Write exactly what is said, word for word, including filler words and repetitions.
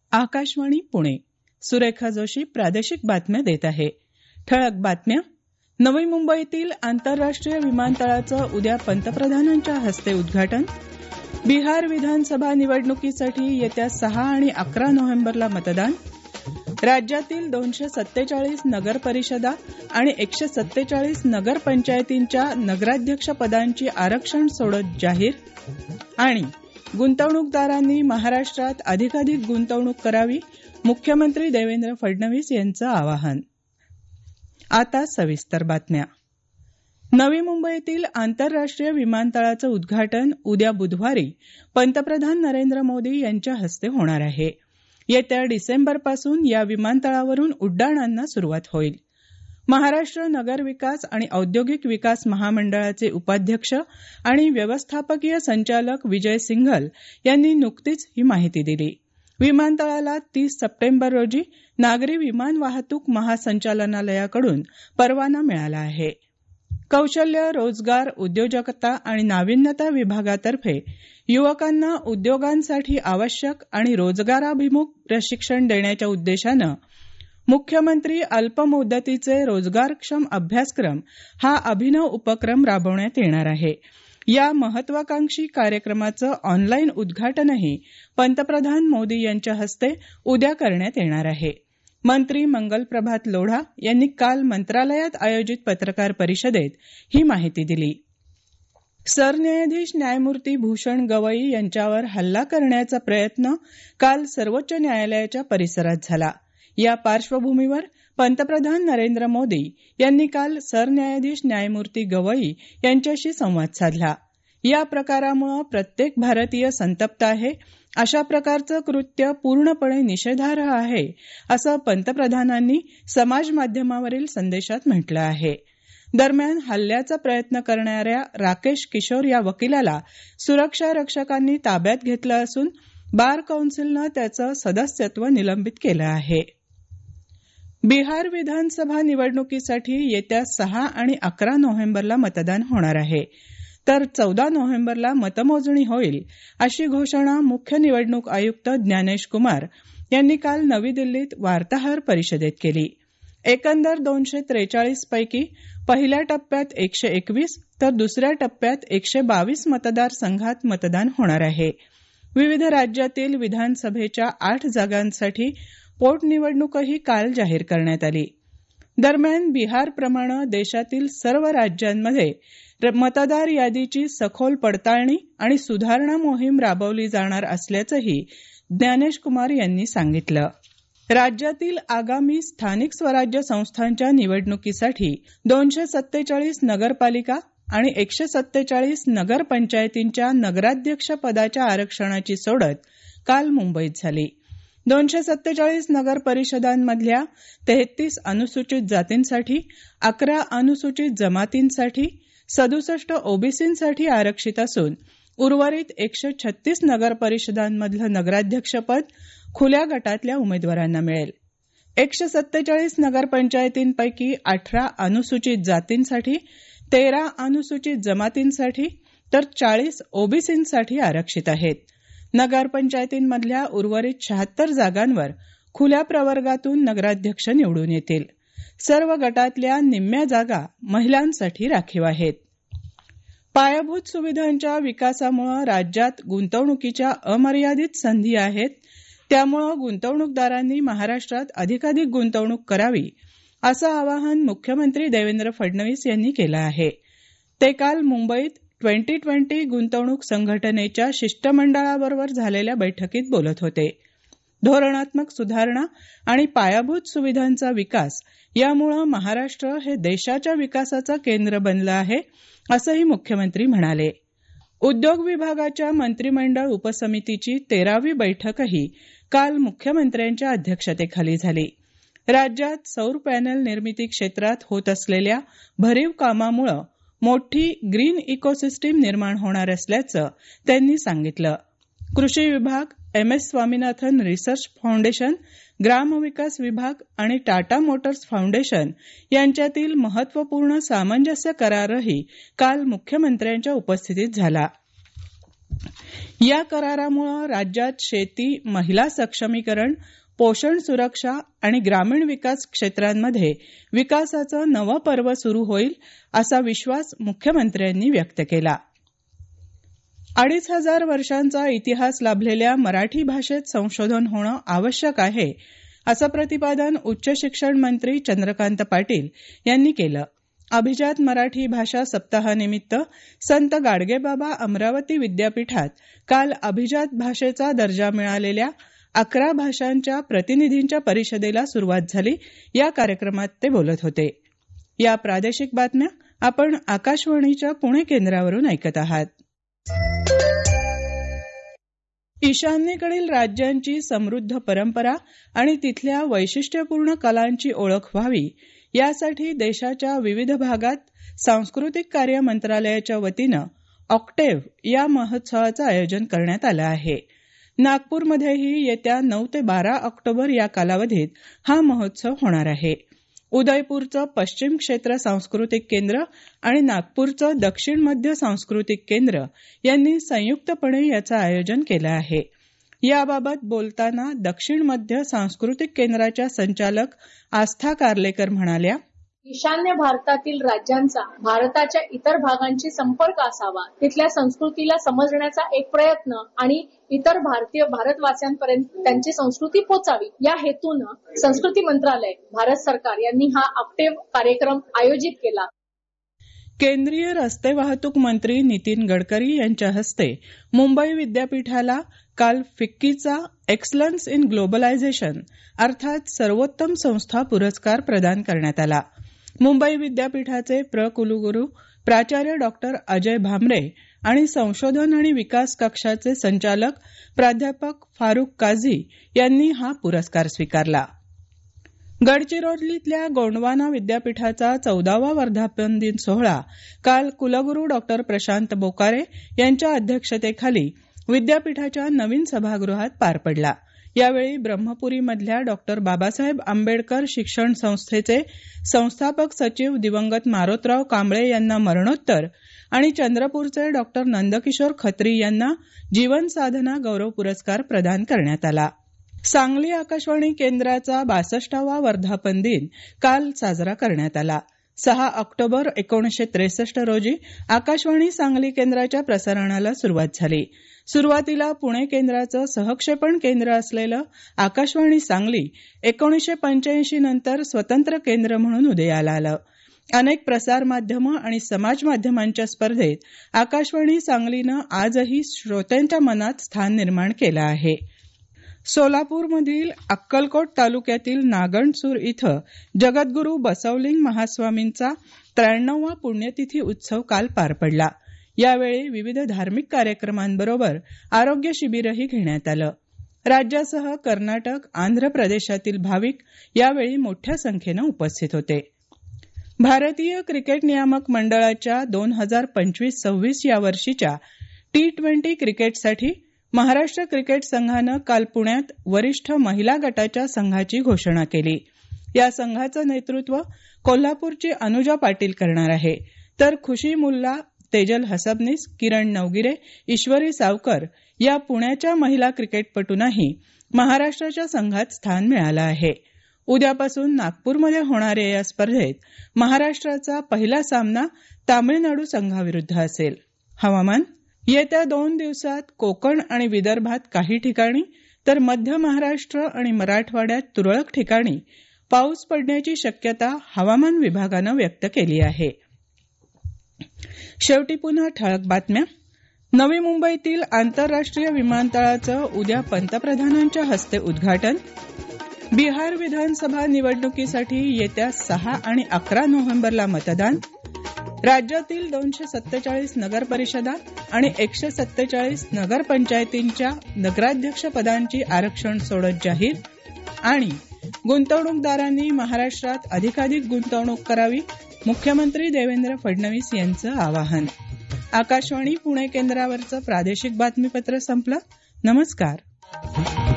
आकाशवाणी पुणे. सुरेखा जोशी प्रादेशिक बातम्या देत आहे. ठळक बातम्या. नवी मुंबईतील आंतरराष्ट्रीय विमानतळाचं उद्या पंतप्रधानांच्या हस्ते उद्घाटन. बिहार विधानसभा निवडणुकीसाठी येत्या सहा आणि अकरा नोव्हेंबरला मतदान. राज्यातील दोनशे सत्तेचाळीस नगर परिषदा आणि एकशे सत्तेचाळीस नगरपंचायतींच्या नगराध्यक्षपदांची आरक्षण सोडत जाहीर. आणि गुंतवणूकदारांनी महाराष्ट्रात अधिकाधिक गुंतवणूक करावी, मुख्यमंत्री देवेंद्र फडणवीस यांचं आवाहन. आता सविस्तर बातम्या. नवी मुंबईतील आंतरराष्ट्रीय विमानतळाचं उद्घाटन उद्या बुधवारी पंतप्रधान नरेंद्र मोदी यांच्या हस्ते होणार आहे. येत्या डिसेंबरपासून या विमानतळावरून उड्डाणांना सुरुवात होईल. महाराष्ट्र नगर विकास आणि औद्योगिक विकास महामंडळाचे उपाध्यक्ष आणि व्यवस्थापकीय संचालक विजय सिंघल यांनी नुकतीच ही माहिती दिली. विमानतळाला तीस सप्टेंबर रोजी नागरी विमान वाहतूक महासंचालनालयाकडून परवाना मिळाला आहे. कौशल्य, रोजगार, उद्योजकता आणि नाविन्यता विभागातर्फे युवकांना उद्योगांसाठी आवश्यक आणि रोजगाराभिमुख प्रशिक्षण देण्याच्या उद्देशानं मुख्यमंत्री अल्पमुदतीचे रोजगारक्षम अभ्यासक्रम हा अभिनव उपक्रम राबवण्यात येणार आहे. या महत्वाकांक्षी कार्यक्रमाचं ऑनलाईन उद्घाटनही पंतप्रधान मोदी यांच्या हस्ते उद्या करण्यात येणार आहे. मंत्री मंगल प्रभात लोढा यांनी काल मंत्रालयात आयोजित पत्रकार परिषदेत ही माहिती दिली. सरन्यायाधीश न्यायमूर्ती भूषण गवई यांच्यावर हल्ला करण्याचा प्रयत्न काल सर्वोच्च न्यायालयाच्या परिसरात झाला. या पार्श्वभूमीवर पंतप्रधान नरेंद्र मोदी यांनी काल सरन्यायाधीश न्यायमूर्ती गवई यांच्याशी संवाद साधला. या प्रकारामुळे प्रत्येक भारतीय संतप्त आहे. अशा प्रकारचं कृत्य पूर्णपणे निषेधार्ह आहे, असं पंतप्रधानांनी समाज माध्यमावरील संदेशात म्हटलं आहे. दरम्यान हल्ल्याचा प्रयत्न करणाऱ्या राकेश किशोर या वकिलाला सुरक्षा रक्षकांनी ताब्यात घेतलं असून बार कौन्सिलनं त्याचं सदस्यत्व निलंबित केलं आहे. बिहार विधानसभा निवडणुकीसाठी येत्या सहा आणि अकरा नोव्हेंबरला मतदान होणार आहे. तर चौदा नोव्हेंबरला मतमोजणी होईल, अशी घोषणा मुख्य निवडणूक आयुक्त ज्ञानेश कुमार यांनी काल नवी दिल्लीत वार्ताहर परिषदेत केली. एकंदर दोनशे त्रेचाळीस पैकी पहिल्या टप्प्यात एकशे एकवीस तर दुसऱ्या टप्प्यात एकशे बावीस मतदारसंघात मतदान होणार आहे. विविध राज्यातील विधानसभेच्या आठ जागांसाठी पोटनिवडणूकही काल जाहीर करण्यात आली. दरम्यान बिहारप्रमाणे देशातील सर्व राज्यांमध्ये मतदार यादीची सखोल पडताळणी आणि सुधारणा मोहीम राबवली जाणार असल्याचंही ज्ञानेश कुमार यांनी सांगितलं. राज्यातील आगामी स्थानिक स्वराज्य संस्थांच्या निवडणुकीसाठी दोनशे सत्तेचाळीस नगरपालिका आणि एकशे सत्तेचाळीस नगरपंचायतींच्या नगराध्यक्ष पदाच्या आरक्षणाची सोडत काल मुंबईत झाली. दोनशे सत्तेचाळीस नगर परिषदांमधल्या तेहतीस अनुसूचित जातींसाठी, अकरा अनुसूचित जमातींसाठी, सदुसष्ट ओबीसींसाठी आरक्षित असून उर्वरित एकशे छत्तीस नगर परिषदांमधलं नगराध्यक्षपद खुल्या गटातल्या उमेदवारांना मिळेल. एकशे सत्तेचाळीस नगरपंचायतींपैकी अठरा अनुसूचित जातींसाठी, तेरा अनुसूचित जमातींसाठी तर चाळीस ओबीसींसाठी आरक्षित आहेत. नगरपंचायतींमधल्या उर्वरित शहात्तर जागांवर खुल्या प्रवर्गातून नगराध्यक्ष निवडून येतील. सर्व गटातल्या निम्म्या जागा महिलांसाठी राखीव आहेत. पायाभूत सुविधांच्या विकासामुळे राज्यात गुंतवणुकीच्या अमर्यादित संधी आहेत. त्यामुळे गुंतवणूकदारांनी महाराष्ट्रात अधिकाधिक गुंतवणूक करावी, असं आवाहन मुख्यमंत्री देवेंद्र फडणवीस यांनी केलं आहे. ते काल मुंबईत ट्वेंटी ट्वेंटी गुंतवणूक संघटनेच्या शिष्टमंडळाबरोबर झालेल्या बैठकीत बोलत होते. धोरणात्मक सुधारणा आणि पायाभूत सुविधांचा विकास यामुळे महाराष्ट्र हे देशाच्या विकासाचं केंद्र बनलं आहे, असंही मुख्यमंत्री म्हणाले. उद्योग विभागाच्या मंत्रिमंडळ उपसमितीची तेरावी बैठकही काल मुख्यमंत्र्यांच्या अध्यक्षतेखाली झाली. राज्यात सौर पॅनल निर्मिती क्षेत्रात होत असलेल्या भरीव कामामुळे मोठी ग्रीन इकोसिस्टीम निर्माण होणार असल्याचं त्यांनी सांगितलं. कृषी विभाग, M S Swaminathan research foundation, ग्रामविकास विभाग आणि टाटा मोटर्स फाउंडेशन यांच्यातील महत्वपूर्ण सामंजस्य करारही काल मुख्यमंत्र्यांच्या उपस्थितीत झाला. या करारामुळे राज्यात शेती, महिला सक्षमीकरण, पोषण सुरक्षा आणि ग्रामीण विकास क्षेत्रांमध्ये विकासाचं नवं पर्व सुरू होईल असा विश्वास मुख्यमंत्र्यांनी व्यक्त केला. अडीच हजार वर्षांचा इतिहास लाभलेल्या मराठी भाषेत संशोधन होणं आवश्यक आहे असं प्रतिपादन उच्च शिक्षण मंत्री चंद्रकांत पाटील यांनी केलं. अभिजात मराठी भाषा सप्ताहानिमित्त संत गाडगेबाबा अमरावती विद्यापीठात काल अभिजात भाषेचा दर्जा मिळालेल्या अकरा भाषांच्या प्रतिनिधींच्या परिषदेला सुरुवात झाली. या कार्यक्रमात ते बोलत होते. या प्रादेशिक बातम्या आपण आकाशवाणीच्या पुणे केंद्रावरून ऐकत आहात. ईशान्येकडील राज्यांची समृद्ध परंपरा आणि तिथल्या वैशिष्ट्यपूर्ण कलांची ओळख व्हावी यासाठी देशाच्या विविध भागात सांस्कृतिक कार्य मंत्रालयाच्या वतीनं ऑक्टेव्ह या महोत्सवाचं आयोजन करण्यात आलं आहे. नागपूरमध्येही येत्या नऊ ते बारा ऑक्टोबर या कालावधीत हा महोत्सव होणार आहे. उदयपूरचं पश्चिम क्षेत्र सांस्कृतिक केंद्र आणि नागपूरचं दक्षिण मध्य सांस्कृतिक केंद्र यांनी संयुक्तपणे याचं आयोजन केलं आहे. याबाबत बोलताना दक्षिण मध्य सांस्कृतिक केंद्राच्या संचालक आस्था कार्लेकर म्हणाल्या, ईशान्य भारतातील राज्यांचा भारताच्या इतर भागांशी संपर्क असावा, तिथल्या संस्कृतीला समजण्याचा एक प्रयत्न आणि इतर भारतीय भारतवासियांपर्यंत त्यांची संस्कृती पोचावी या हेतूनं संस्कृती मंत्रालय, भारत सरकार यांनी हा ऑक्टेव्ह कार्यक्रम आयोजित केला. केंद्रीय रस्ते वाहतूक मंत्री नितीन गडकरी यांच्या हस्ते मुंबई विद्यापीठाला काल फिक्कीचा एक्सलन्स इन ग्लोबलायझेशन अर्थात सर्वोत्तम संस्था पुरस्कार प्रदान करण्यात आला. मुंबई विद्यापीठाचे प्र कुलगुरू प्राचार्य डॉक्टर अजय भामरे आणि संशोधन आणि विकास कक्षाचे संचालक प्राध्यापक फारुख काझी यांनी हा पुरस्कार स्वीकारला. गडचिरोलीतल्या गोंडवाना विद्यापीठाचा चौदावा वर्धापन दिन सोहळा काल कुलगुरू डॉक्टर प्रशांत बोकारे यांच्या अध्यक्षतेखाली विद्यापीठाच्या नवीन सभागृहात पार पडला. यावेळी ब्रह्मपुरीमधल्या डॉक्टर बाबासाहेब आंबेडकर शिक्षण संस्थेचे संस्थापक सचिव दिवंगत मारोतराव कांबळे यांना मरणोत्तर आणि चंद्रपूरचे डॉक्टर नंदकिशोर खत्री यांना जीवन साधना गौरव पुरस्कार प्रदान करण्यात आला. सांगली आकाशवाणी केंद्राचा बासष्टावा वर्धापन दिन काल साजरा करण्यात आला. सहा ऑक्टोबर एकोणीसशे त्रेसष्ट रोजी आकाशवाणी सांगली केंद्राच्या प्रसारणाला सुरुवात झाली. सुरुवातीला पुणे केंद्राचं सहक्षेपण केंद्र असलेलं आकाशवाणी सांगली एकोणीसशे पंच्याऐंशी नंतर स्वतंत्र केंद्र म्हणून उदयाला आलं. अनेक प्रसारमाध्यमं आणि समाज माध्यमांच्या स्पर्धेत आकाशवाणी सांगलीनं आजही श्रोत्यांच्या मनात स्थान निर्माण केलं आहे. सोलापूरमधील अक्कलकोट तालुक्यातील नागणसूर इथं जगद्गुरू बसवलिंग महास्वामींचा त्र्याण्णववा पुण्यतिथी उत्सव काल पार पडला. यावेळी विविध धार्मिक कार्यक्रमांबरोबर आरोग्य शिबिरही घेण्यात आलं. राज्यासह कर्नाटक, आंध्र प्रदेशातील भाविक यावेळी मोठ्या संख्येनं उपस्थित होते. भारतीय क्रिकेट नियामक मंडळाच्या दोन हजार पंचवीस सव्वीस या वर्षीच्या टी ट्वेंटी क्रिकेटसाठी महाराष्ट्र क्रिकेट संघानं काल पुण्यात वरिष्ठ महिला गटाच्या संघाची घोषणा केली. या संघाचं नेतृत्व कोल्हापूरची अनुजा पाटील करणार आहे, तर खुशी मुल्ला, तेजल हसबनीस, किरण नवगिरे, ईश्वरी सावकर या पुण्याच्या महिला क्रिकेटपटूंनाही महाराष्ट्राच्या संघात स्थान मिळालं आहे. उद्यापासून नागपूरमध्ये होणाऱ्या या स्पर्धेत महाराष्ट्राचा पहिला सामना तामिळनाडू संघाविरुद्ध असेल. हवामान. येत्या दोन दिवसात कोकण आणि विदर्भात काही ठिकाणी तर मध्य महाराष्ट्र आणि मराठवाड्यात तुरळक ठिकाणी पाऊस पडण्याची शक्यता हवामान विभागानं व्यक्त केली आहे. शेवटी पुन्हा ठळक बातम्या. नवी मुंबईतील आंतरराष्ट्रीय विमानतळाचं उद्या पंतप्रधानांच्या हस्ते उद्घाटन. बिहार विधानसभा निवडणुकीसाठी येत्या सहा आणि अकरा नोव्हेंबरला मतदान. राज्यातील दोनशे सत्तेचाळीस नगरपरिषदा आणि एकशे सत्तेचाळीस नगरपंचायतींच्या नगराध्यक्ष पदांची आरक्षण सोडत जाहीर. आणि गुंतवणूकदारांनी महाराष्ट्रात अधिकाधिक गुंतवणूक करावी, मुख्यमंत्री देवेंद्र फडणवीस यांचं आवाहन. आकाशवाणी पुणे केंद्रावरचं प्रादेशिक बातमीपत्र संपलं. नमस्कार.